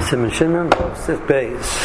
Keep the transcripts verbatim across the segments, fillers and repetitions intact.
Siman Shimon Sif Beis.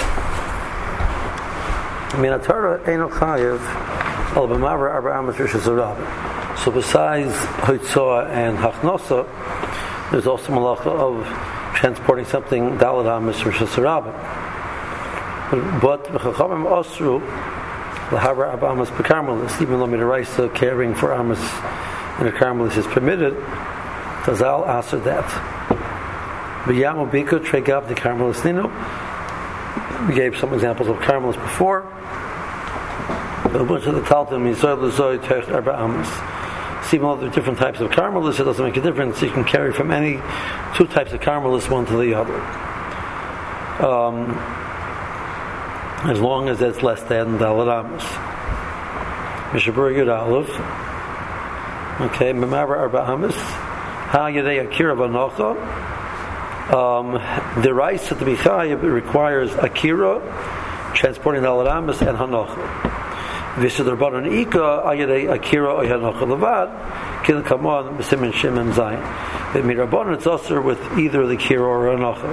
Min Torah Eino Chayev Al B'Maver Arba Amos Rishus Harabah. So besides Hoitzoa and Hachnosa, there's also malacha of transporting something Daled Amos Rishus Harabah. But Chachamim Osru L'Haver Arba Amos B'Karmelis, even though Midaraisa caring for Amos in a Karmelis is permitted, Chazal answered that. B'Yamo Biko Tregav the Karmelis Nino. We gave some examples of Karmelis before. A bunch of the Talmud Yisrael L'Zoy Tech Arba Amos. See, even though there are different types of Karmelis, it doesn't make a difference. You can carry from any two types of Karmelis one to the other, um, as long as it's less than Daled Amos. Mishabur Yud Aleph. Okay, Memaber Arba Amos. Ha Yedei Akira Vanocha. Um, the rice at the Bichayim requires Akira, transporting the Daled and Hanocha. V'Sidrabanan Ika Ayadei Akira or Hanocha Levad Kin Kamon B'Simin Shimim Zayin. But Mirabanan it's also with either the Akira or Hanocha.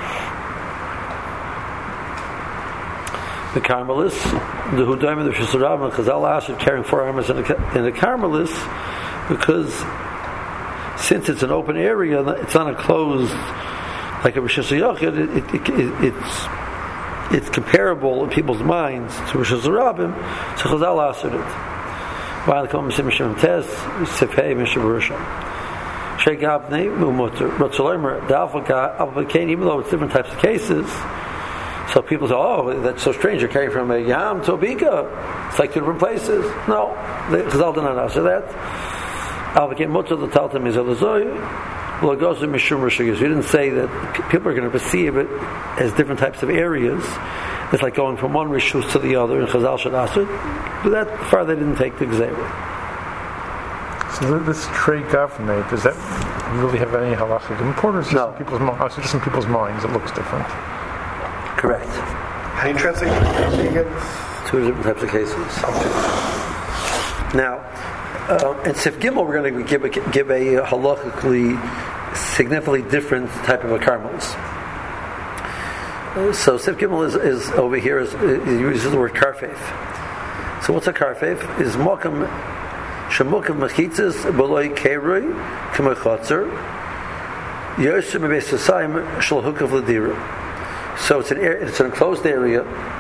The Karmelis, the Hudaim and the Rishus Harabah, Chazal Asher carrying four armors in the Karmelis, because since it's an open area, it's not enclosed like a Rishus Yochid, it, it, it, it's it's comparable in people's minds to Rishus Harabah, so Chazal answered it. While the Kol Misim Shem Tes, Sifhei Mishaburusha. Sheikh Abnei, Mumoter, Rotzalomer, Dalfaka, Abakain, even though it's different types of cases, so people say, oh, that's so strange, you're carrying from a Yam to a Bika. It's like two different places. No, Chazal did not answer that. Abakain Motor, the Talmud Yisrael Well, it goes to Mishum Rishuyas. We didn't say that people are going to perceive it as different types of areas. It's like going from one Rishus to the other, and Chazal should answer. But that far they didn't take the Gzeira. So this trade government, does that really have any halachic importance? No. In people's, oh, so just in people's minds it looks different. Correct. How do you translate it again? Two different types of cases. Now, Uh, in Sif Gimel, we're going to give a, give a halachically significantly different type of a Karmelis. Uh, so Sif Gimel is, is over here is, is uses the word karfeif. So what's a karfeif? Is mokam shemukam mechitzas beloy kerui k'mechotzer yosim bebeisasayim shalhukav ledira. So it's an it's an enclosed area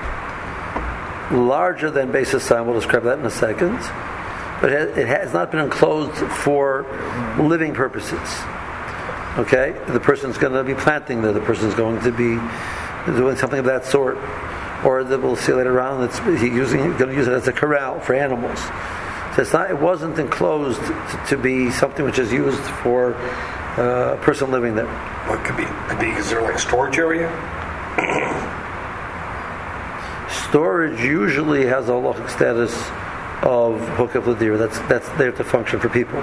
larger than beisasayim. We'll describe that in a second. But it has not been enclosed for living purposes. Okay, the person's going to be planting there. The person's going to be doing something of that sort, or that we'll see later on. That's he using going to use it as a corral for animals. So it's not. It wasn't enclosed to, to be something which is used for uh, a person living there. What could be? Could be? Is there like a storage area? Storage usually has a halachic status of Hukav Ladira. That's that's there to function for people.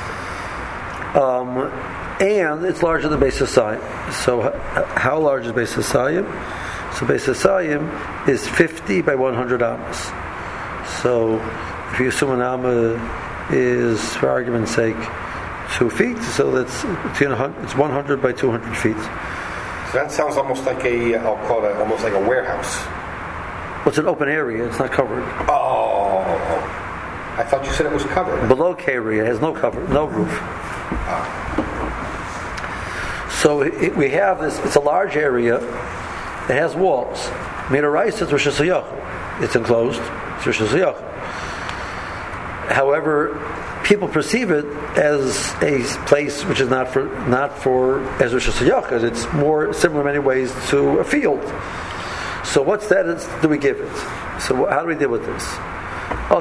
Um, and it's larger than Beis Hasayim. So h- how large is Beis Hasayim? So Beis Hasayim is fifty by one hundred amas. So if you assume an amma is, for argument's sake, two feet, so that's it's one hundred by two hundred feet. So that sounds almost like a, I'll call it almost like a warehouse. Well, it's an open area. It's not covered. Oh, I thought you said it was covered. Below area, it has no cover, no roof. Oh. So it, we have this. It's a large area. It has walls. Midaraisa is Rishus Harabah. It's enclosed. It's Rishus Harabah. However, people perceive it as a place which is not for not for as Rishus Harabah. It's more similar in many ways to a field. So what status do we give it? So how do we deal with this? So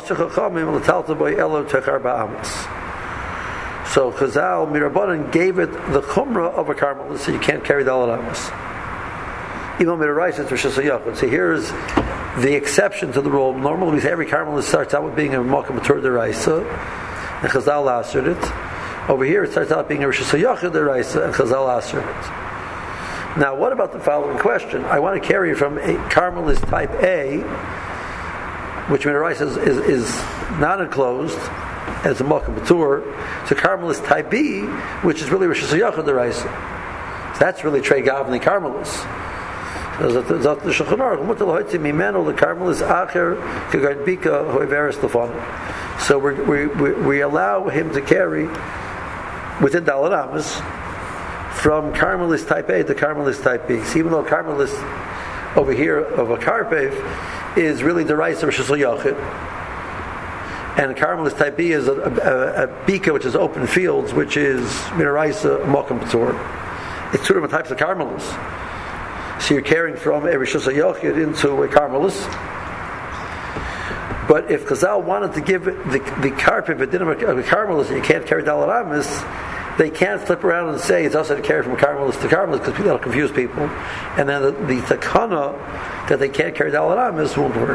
Chazal Mirabanan gave it the chumrah of a Karmelis, so you can't carry the Daled Amos. Even Midaraisa it's Rishus Harabah. So here's the exception to the rule. Normally we say every Karmelis starts out with being a Makam Matur Deraisa, and Chazal answered it. Over here it starts out being a Rishus Harabah Deraisa, and Chazal answered it. Now, what about the following question? I want to carry from a Karmelis type A, which Midaraisa is, is, is not enclosed, as a Makam Matur, to Karmelis type B, which is really Rishus Harabah Deraisa. So that's really Trei Gavni Karmelis. So the Shulchan Aruch mutar l'hoitzi mimenu l'karmelis acher k'gard bika hoiveres lefanu. So we we we allow him to carry within Dalet Amos from Carmelis type A to Carmelis type B. So even though Carmelis over here of a Karpev is really the rice of Shusel Yachid, and Carmelis type B is a, a, a Bika, which is open fields, which is Minaraisa Mokum Patur. It's two different types of Carmelis. So you're carrying from a Shusel Yachid into a Carmelis. But if Chazal wanted to give the the Karpev a din of a Carmelis, and you can't carry Dalet Amos, they can't flip around and say it's also to carry from Carmelis to Carmelis because that'll confuse people. And then the, the takana that they can't carry Dalet Amos won't work.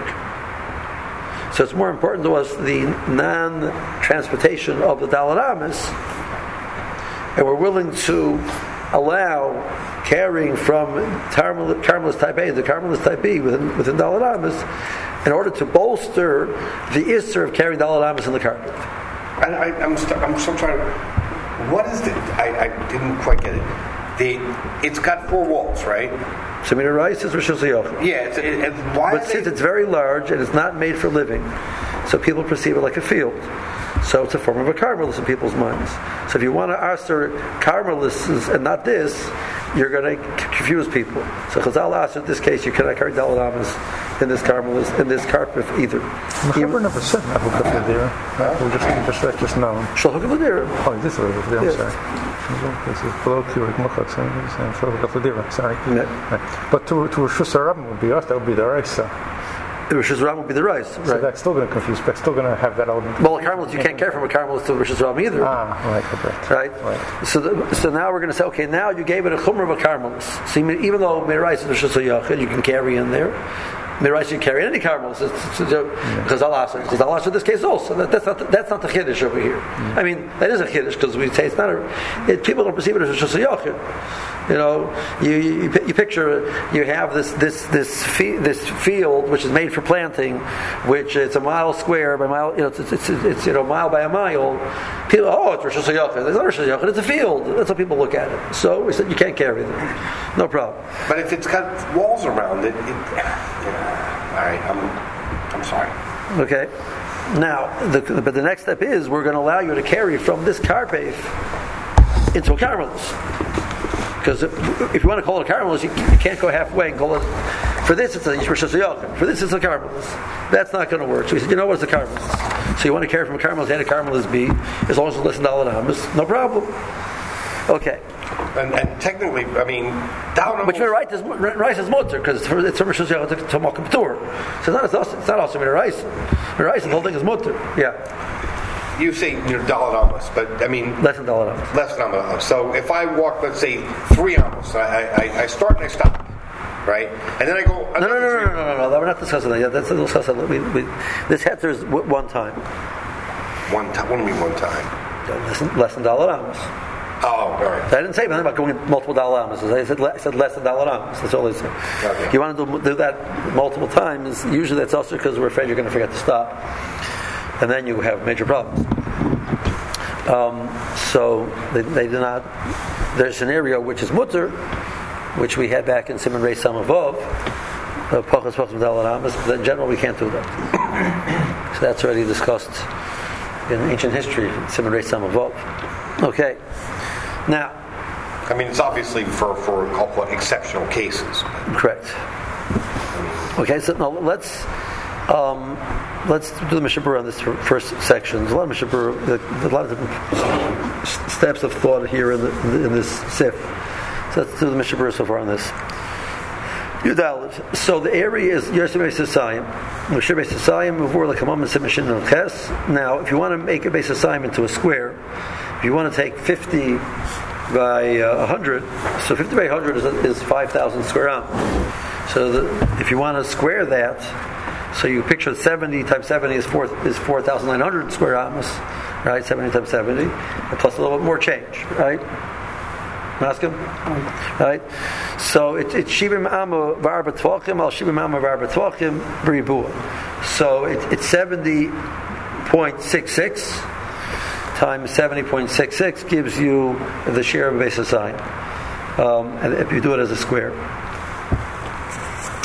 So it's more important to us the non-transportation of the Dalet Amos, and we're willing to allow carrying from Carmelis type A to Carmelis type B within, within Dalet Amos in order to bolster the Isser of carrying Dalet Amos in the carpet. I, I, I'm, st- I'm still trying to... What is the... I, I didn't quite get it. The It's got four walls, right? So I mean, rice is Rosh Hashanah. Yeah, it's, it, it, why but since they... it's very large and it's not made for living, so people perceive it like a field. So it's a form of a Carmelis in people's minds. So if you want to answer Carmelis and not this, you're going to confuse people. So Chazal asked in this case, you cannot carry Dalet Amos in this Carmelis, in this carpet either. The Chaber never said Abu Kafadira. We just just let just know. Shalach Kafadira. Oh, this is Abu Kafadira. I'm sorry. This is below Kirik Muchak. Shalach Kafadira. Sorry. But to to Rosh Hashanah would be us. That would be the Raisa. Rosh Hashanah would be the rice. So right. that's still going to confuse. That's still going to have that element. Well, a Carmelis, you can't carry from a Carmelis to Rosh Hashanah either. Ah, right, correct. Right. right. So, the, so now we're going to say, okay, now you gave it a chumrah of a Carmelis. So even though Merais is Rosh Hashanah, you can carry in there. Merais you can carry in any Carmelis. Because Allah said, because Allah said this case also. That, that's not the, that's not the chiddush over here. Mm. I mean, that is a chiddush because we say it's not a. It, people don't perceive it as Rosh Hashanah. You know, you, you you picture you have this this this fe- this field which is made for planting, which it's a mile square by mile. You know, it's it's, it's, it's you know mile by a mile. People, oh, it's Rosh Hashanah. It's not Rosh Hashanah. It's a field. That's how people look at it. So we said you can't carry them. No problem. But if it's got walls around it, it yeah. All right, I'm I'm sorry. Okay. Now, the, but the next step is we're going to allow you to carry from this Karpev into a Carmelis. Because if you want to call it a Carmelis, you, you can't go halfway and call it. For this, it's a Rosh Hashanah. For this, it's a Carmelis. That's not going to work. So we said, you know what? It's a Carmelis. So you want to carry from a Carmelis and a Carmelis B, as long as it's less than Dalet Amos, no problem. Okay. And, and technically, I mean, down. But you're right. Rice is mutter because it's from Rosh Hashanah to Mokum Patur. So it's not. It's not also rice. Rice, the whole thing is mutter. Yeah. You say you're Dalet Amos, but I mean less than Dalet Amos. Less than Dalet Amos. So if I walk, let's say three Amos, I, I, I start and I stop, right? And then I go. No, no, no, no, no, no, no, no. We're not discussing that yet. That's discussing. We, we, this heter is one time. One time. What do you mean one time? Less than, less than Dalet Amos. Oh, all right. I didn't say anything about going multiple Dalet Amos. I said, I said less than Dalet Amos. That's all I said. Okay. You want to do, do that multiple times. Usually that's also because we're afraid you're going to forget to stop, and then you have major problems. Um, so they, they do not. There's a scenario which is mutter, which we had back in Siman Reis Samavov, Pachas Pachas Dalet Amos. But in general, we can't do that. So that's already discussed in ancient history, Siman Reis Samavov. Okay. Now, I mean, it's obviously for for I'll call it exceptional cases. Correct. Okay, so now let's um, let's do the Mishnah Berurah on this first section. There's a lot of Mishnah Berurah, a lot of different steps of thought here in, the, in this sif. So let's do the Mishnah Berurah so far on this. Yudalit. So the area is Yosef Beis Hasayim. Yosef Beis Hasayim before the Kamam and Simishin and Ches. Now, if you want to make a Beis Hasayim into a square, if you want to take fifty by uh, one hundred, so fifty by one hundred is, is five thousand square am. So the, if you want to square that, so you picture seventy times seventy is four is four thousand nine hundred square amos, right? seventy times seventy, and plus a little bit more change, right? Ask him, right? So it, it's shivim amma v'arba tvachim al shivim amma v'arba tvachim b'ribua. So it, it's seventy point six six times seventy point six six gives you the share of a Beis Hasayim. Um, and if you do it as a square.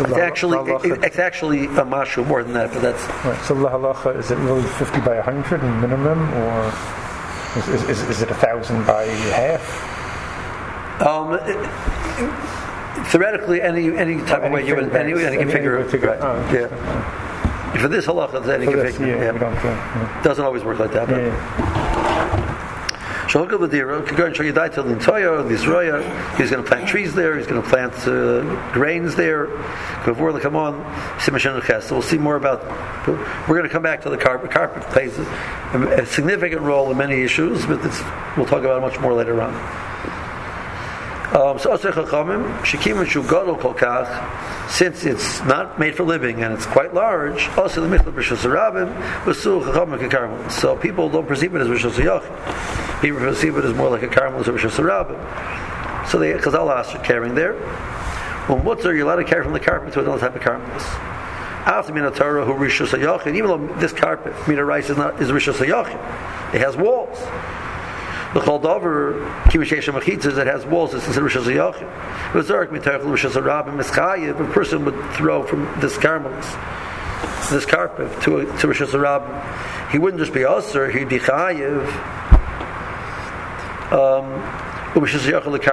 It's actually it, it's actually a mashu more than that, but that's right. So la halacha, is it really fifty by a hundred in minimum, or is is, is, is it a thousand by half? Um, it, it, theoretically, any any type of way you would any, any configure it. Right. Oh, yeah. For this halacha, it's any configure. Yeah, yeah. We don't, uh, yeah. Doesn't always work like that. But. Yeah. Shulga Badira could go and show you till Lintoya, Lizroya. He's going to plant trees there. He's going to plant uh, grains there. Before they come on, so we'll see more about. We're going to come back to the carpet. Carpet plays a, a significant role in many issues, but it's, we'll talk about it much more later on. Um, so since it's not made for living and it's quite large, also the so people don't perceive it as Rishos Hayachim. People perceive it as more like a caramelist or Rishos Harabim. So they Chazal asked for carrying there. Well, Mutzer, you're allowed to carry from the carpet to another type of caramelist. After Minatorah, who Rishos Hayachim, even though this carpet, Mina rice is not is Rishos Hayachim, it has walls. The Chaldover Kimishesh Machitzas that has walls is considered Rishos Hayachim. V'zarek Mitarchel Rishos Harabim Mischayev. A person would throw from this caramelist, this carpet to a, to Rishos Harabim. He wouldn't just be Aser, he'd be Chayev. Um, we said you can't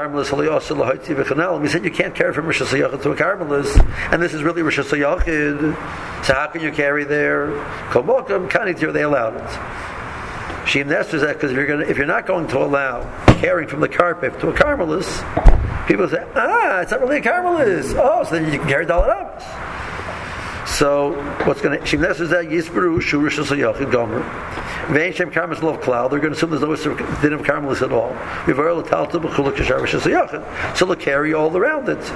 carry from Rishos Hayachid to a caramelist, and this is really Rishos Hayachid. So how can you carry there? They allowed it. She investors that because if you're going if you're not going to allow carrying from the carpet to a caramelist, people say, ah, it's not really a caramelist. Oh, so then you can carry Dalet Amos. So what's going to she investors that Yisberu Shu Rishos Hayachid Gomer. Vein Shem Karmas Love Cloud, they're going to assume there's no din of caramelist at all. So they'll carry all around it.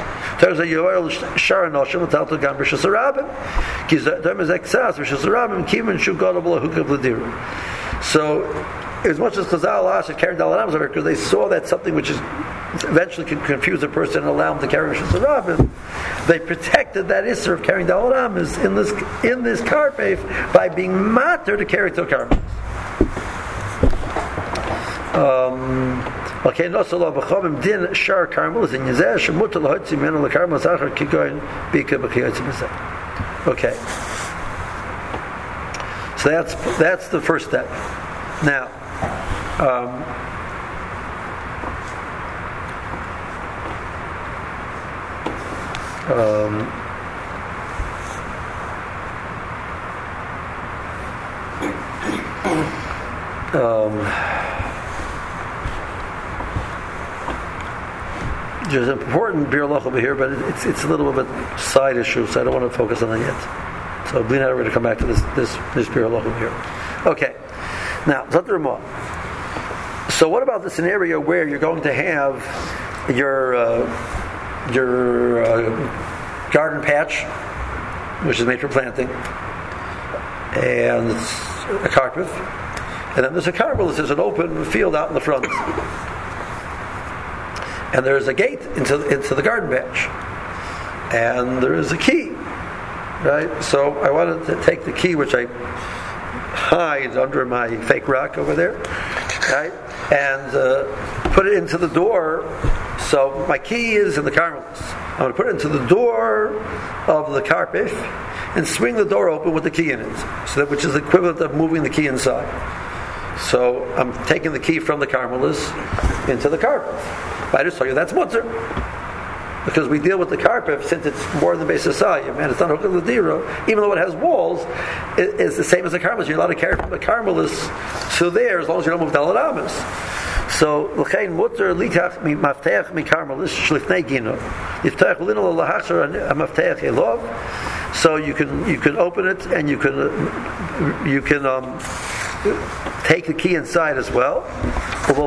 So, as much as Chazal asked to carry Dalet Amos over because they saw that something which is eventually can confuse a person and allow him to carry Rishos Harabim, they protected that issur of carrying Dalet Amos in this in this carpet by being matter to carry to a carpet. Okay, no so lo b'chavim din shar carmelis in yizeh shemut lahotzi menu lekarmelis achar kigoyin bika b'chiyotzi b'zeh. Okay, so that's that's the first step. Now, um, um, um, there's an important beer loch over here, but it's it's a little bit side issue, so I don't want to focus on it yet. So Blina, we're going to come back to this this this beer loch over here. Okay, now Zot Ramah. So what about the scenario where you're going to have your uh, your uh, garden patch, which is made for planting, and it's a carpet, and then there's a caramelist, there's an open field out in the front. And there is a gate into into the garden patch, and there is a key, right? So I wanted to take the key, which I hide under my fake rock over there, right, and uh, put it into the door. So my key is in the caramelist. I'm going to put it into the door of the carpet and swing the door open with the key in it, so that which is the equivalent of moving the key inside. So I'm taking the key from the caramelist into the carpet. I just told you that's mutter, because we deal with the carpet since it's more than the base of sayim, and it's not hookah l'dira, even though it has walls. It, it's the same as the caramelist. You're allowed to carry from the caramelist to there as long as you don't move Dalet Amos. So l'chein mutter likach mi mafteach mi caramelist shlifnei gino yiftach lino lahachar a mafteach elov. So you can you can open it and you can uh, you can um, take the key inside as well. Now,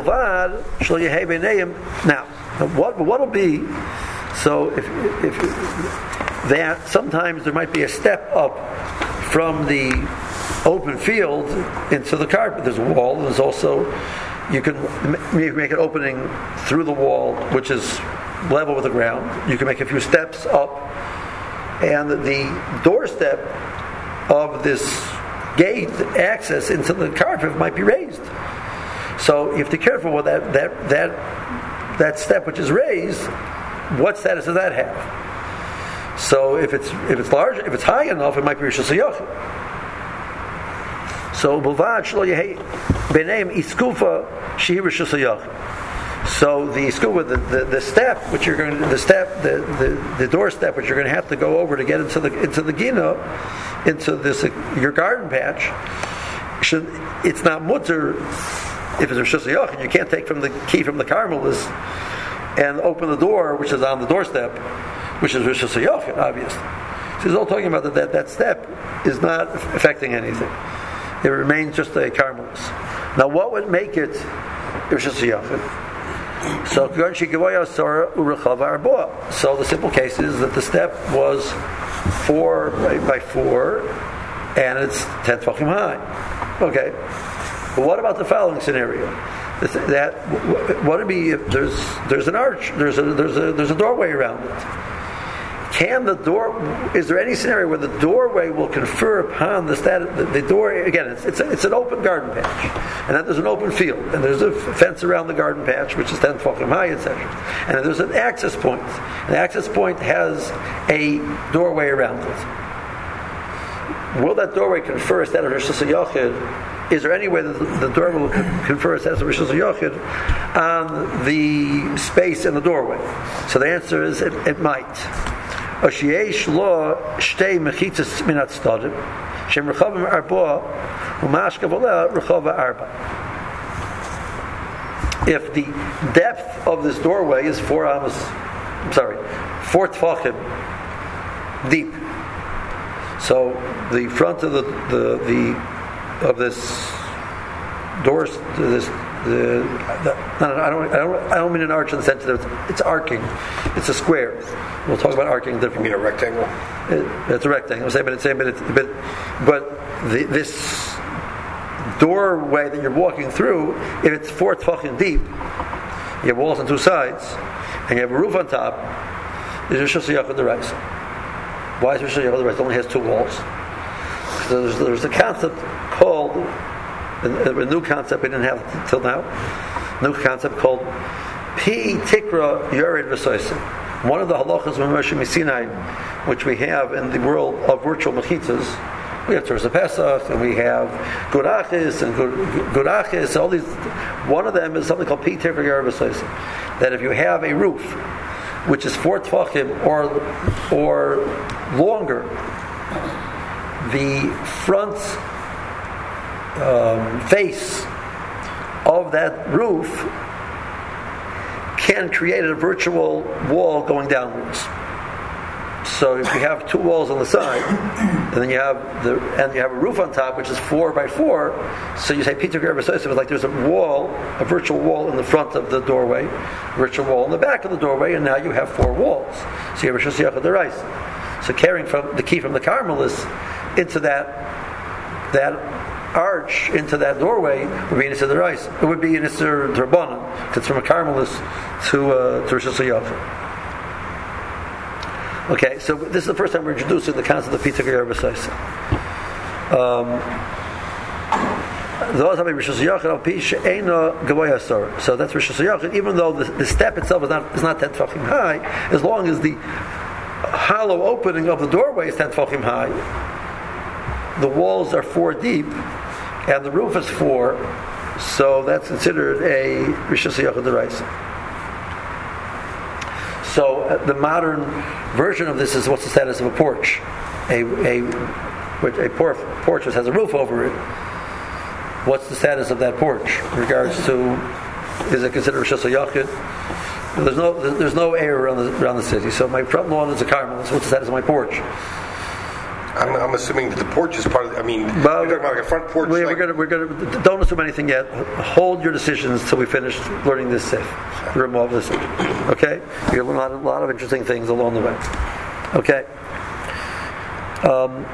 what what will be? So if if that sometimes there might be a step up from the open field into the carpet. There's a wall. There's also you can make an opening through the wall, which is level with the ground. You can make a few steps up, and the doorstep of this gate access into the carpet might be raised. So you have to be careful with that that that that step which is raised. What status does that have? So if it's if it's large, if it's high enough, it might be Rishus HaYachid. So Bulvad Shlo Yehi B'neim Iskufa Shehi Rishus HaYachid. So the skufa, the, the, the step which you're going to, the step, the, the, the door step which you're going to have to go over to get into the into the gina, into this uh, your garden patch, should it's not mutter if it's Rishus HaYachid. You can't take from the key from the Carmelis and open the door which is on the doorstep, which is Rishus HaYachid, obviously. So he's all talking about that, that that step is not affecting anything. It remains just a Carmelis. Now, what would make it Rishus HaYachid? So, so the simple case is that the step was four by, by four, and it's ten tefachim high. Okay. But what about the following scenario? That what would be if there's there's an arch, there's a there's a there's a doorway around it. Can the door? Is there any scenario where the doorway will confer upon the status? The, the door again, it's it's, a, it's an open garden patch, and then there's an open field, and there's a fence around the garden patch, which is ten tefachim high, et cetera. And then there's an access point. The access point has a doorway around it. Will that doorway confer a status of Rishus HaYachid? Is there any way that the, the doorway will confer a status of Rishus HaYachid on the space in the doorway? So the answer is it, it might. If the depth of this doorway is four amos, I'm sorry, four tefachim deep, so the front of the the, the of this door, this the, the no, no, I don't I don't I don't mean an arch in the sense that it's, it's arcing, it's a square. We'll talk about arcing differently. You mean a rectangle? It, it's a rectangle. Same, but it's same, but it's, but but the, this doorway that you're walking through, if it's four tefachim deep, you have walls on two sides, and you have a roof on top. Is Rishus HaYachid D'Oraisa? Why is Rishus HaYachid D'Oraisa? It only has two walls. So there's, there's a concept called a, a new concept we didn't have till now. New concept called Pi Tikra Yored V'Soisim. One of the halachas of Moshe Sinai, which we have in the world of virtual mechitzas, we have Teresa Pesach, and we have Gurachis and Gurachis, all these. One of them is something called Pi Tikra Yored V'Soisim. That if you have a roof which is four tefachim or or longer, the front um, face of that roof can create a virtual wall going downwards. So if you have two walls on the side, and then you have the and you have a roof on top, which is four by four, so you say Peter Gerber says it's like there's a wall, a virtual wall in the front of the doorway, a virtual wall in the back of the doorway, and now you have four walls. So you have Rishus HaYachid D'Oraisa. So carrying from the key from the Carmelis into that that arch, into that doorway, would be Nisar D'Oraisa. It would be Nisar D'Rabbanan, because it's from a Carmelis to uh, to Rishus HaYachid. Okay, so this is the first time we're introducing the concept of Peter Gerber B'Soisa. Um So that's Rishus HaYachid, even though the, the step itself is not is not ten tefachim high, as long as the hollow opening of the doorway is ten tefachim high, the walls are four deep, and the roof is four, so that's considered a Rishus HaYachid D'Oraisa. So uh, the modern version of this is what's the status of a porch, a a which a por- porch which has a roof over it. What's the status of that porch in regards to, is it considered Rishus HaYachid? There's no there's no air around the around the city. So my front lawn is a Carmel. So what's the status of my porch? I'm, I'm assuming that the porch is part of the, I mean, well, you're talking about like a front porch. We, like, we're going to, we're going to, don't assume anything yet. Hold your decisions till we finish learning this sif. Remove this. Okay? You're going to learn a lot of interesting things along the way. Okay? Um,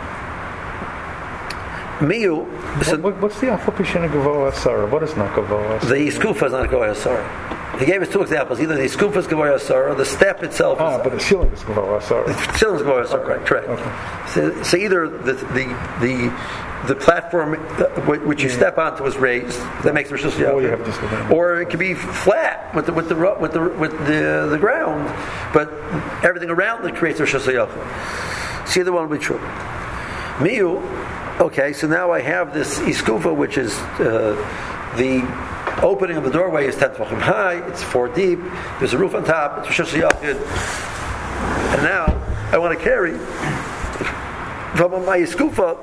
Miyu. So what, what's the Afopishina Gavoa Asara? What is not Gavoa Asara? The Skufa is not Gavoa Asara. he gave us two examples. Either the scoop is Gavoya Asar, or the step itself Ah, is... but the ceiling is Gavoya Asar. The ceiling is Gavoya Asar, Okay. right, correct. Okay. So, so either the the the, the platform uh, which you Yeah. step onto is raised, that makes Rosh Hashanah. Or you have just the- Or it could be flat with the with the ru- with the with the, the ground, but everything around it creates Rosh Hashanah. See, either one will be true. Miu, okay, so now I have this iskufa, which is uh, the opening of the doorway is ten tefachim high, it's four deep, there's a roof on top, it's Rosh Hashanah. And now I want to carry from my iskufa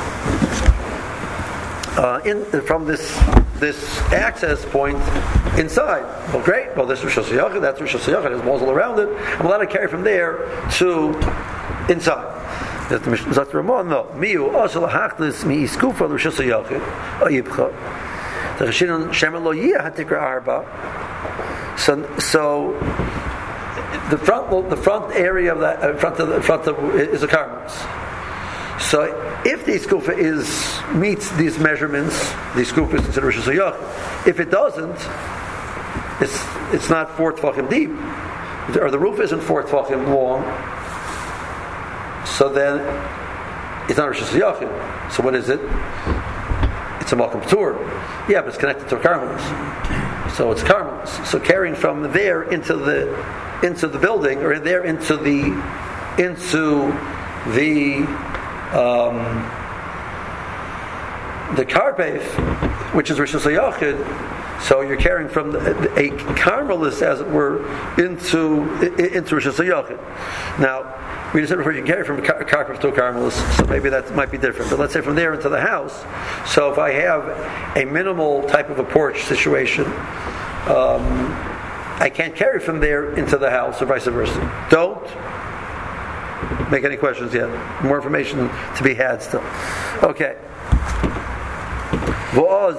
uh, in from this this access point inside. Well, great. Well, this is Rosh Hashanah, that's Rosh Hashanah, there's walls all around it. I'm allowed to carry from there to inside. That the Zat Ramon, no. Miu also hachlis mi iskufa Rosh Hashanah ayibcha. The Rishonim Shemen lo yiyah hatikra arba. So, so the front, the front area of that, uh, front of the front of, is a karmelis. So, if the iskufa is meets these measurements, the iskufa is considered Rosh Hashanah. If it doesn't, it's it's not four tefachim deep, or the roof isn't four tefachim long. So then, it's not Rosh Hashanah. So what is it? It's a Malkum P'tur. Yeah, but it's connected to a karmelis. So it's karmelis. So carrying from there into the into the building, or there into the into the um, the karpef, which is Rosh Hashanah. So you're carrying from the, a karmelis, as it were, into into Rosh Hashanah. Now, we just said before you can carry from a karpef to a karmelis, so maybe that might be different. But let's say from there into the house. So if I have a minimal type of a porch situation, um, I can't carry from there into the house, or vice versa. Don't make any questions yet. More information to be had still. Okay. So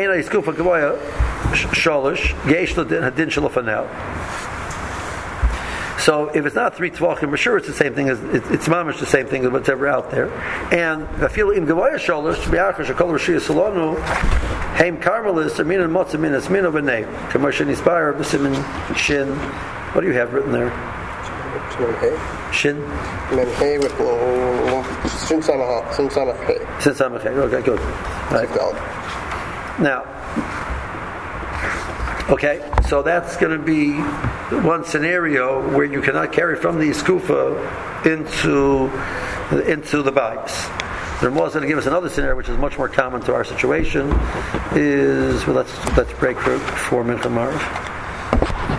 if it's not three tvachim, we're sure it's the same thing as it's, it's mamish the same thing as whatever out there. And I feel in gavoya shalosh biachar shekol rishiyah salonu heim karmelis amin and motzim min asmin of a name commercial inspire b'simin shin. What do you have written there? Shin. Menhei with Shin Samach Shin Samach Hey. Shin Samach Hey. Okay, good. Right. Now, okay, so that's going to be one scenario where you cannot carry from the iskufa into into the bikes. The Ramah is going to give us another scenario, which is much more common to our situation. Is well, let's let's break for for Mincha Marv.